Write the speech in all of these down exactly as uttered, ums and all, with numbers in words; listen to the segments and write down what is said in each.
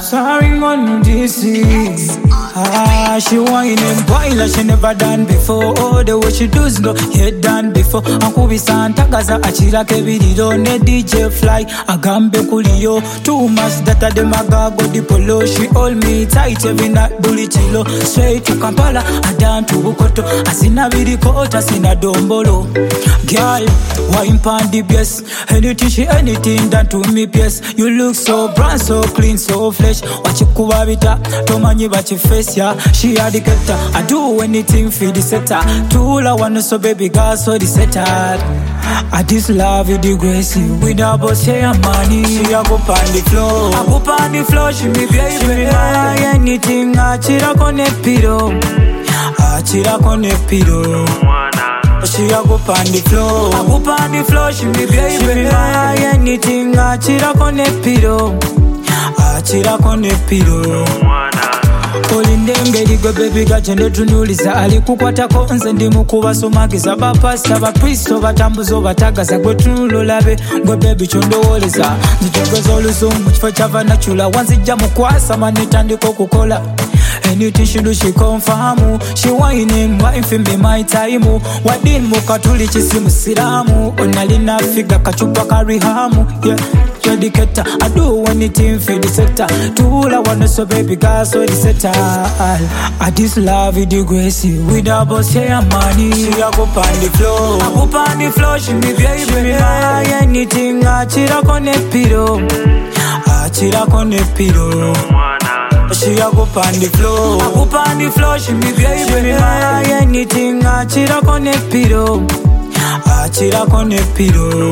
Sorry on D C. Ah, she whining boy like she never done before. Oh, the way she does no head done before. Uncle be Santa Gaza achira kebidido ne D J fly agambe kuliyo. Too much data de magago di polo. She hold me tight every night bully chilo. Straight to Kampala, I down to Bukoto. Asina vidikota, asina dombolo. Girl, wine pan the best. Anything she anything done to me yes. You look so brown, so clean, so fresh. Watch you kubabita, tomanyi bachi face ya. She had the getter. I do anything for the setter. Tool I wanna so baby girl so the setter. I just love you the grace without boss say money. She a go on the floor. I go on the floor. She me baby. She me buy anything. I chira kone piro. I chira kone piro. She a go on the floor. I go on the floor. She me baby. She me buy anything. I chira kone piro. I chira kone piro. Kolindenge ligo baby gachende tunuliza alikukwatako nze ndi mukuba somagiza bapasta bakristo batambuzo batagaza gwe tunulolabe gwe baby chondowoleza nzitogoza oluzungu kifo kyava nachula wanzijja mukwasa manitandika okukola anything she do she confirm. She whining wine for me my time. Wadin mukatuli chisimu siramu onalina figa kachupa karihamu. Yeah, dedicator. I do anything for the sector. Tool I wanna so baby girl so the setter. I just love you the grace without boss say money. She a go on the floor. I go on the floor. She me baby. She me buy anything. I chira kone piro. I chira kone piro. She a go on the floor. I go on the floor. She me baby. She me buy anything. I chira kone piro. I chira kone piro.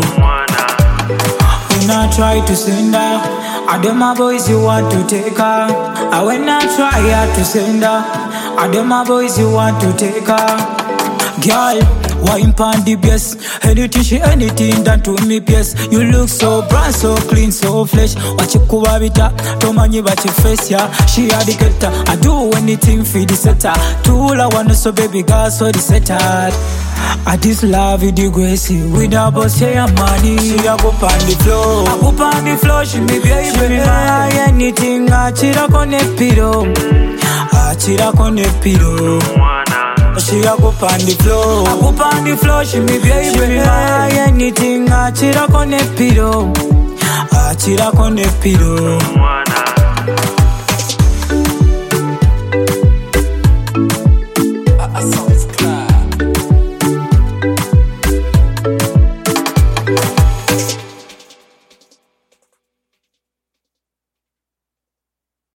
When I try to send her, I dem my boys you want to take her. I when I try hard to send her, I dem my boys you want to take her. Girl, wine pan the best. Anything she anything done to me yes. You look so brown, so clean, so fresh. Watch you kubabita, tomanyi bachi face ya. She had the getter. I do anything for the setter. Tool I wanna so baby girl so the setter. I just love you the grace without boss say money. She a go on the floor. I go on the floor. She me baby. She me buy anything. I chira kone piro. I chira kone piro. She a go on the floor. I go on the floor. She me baby. She me buy anything. I chira kone piro. I chira kone piro.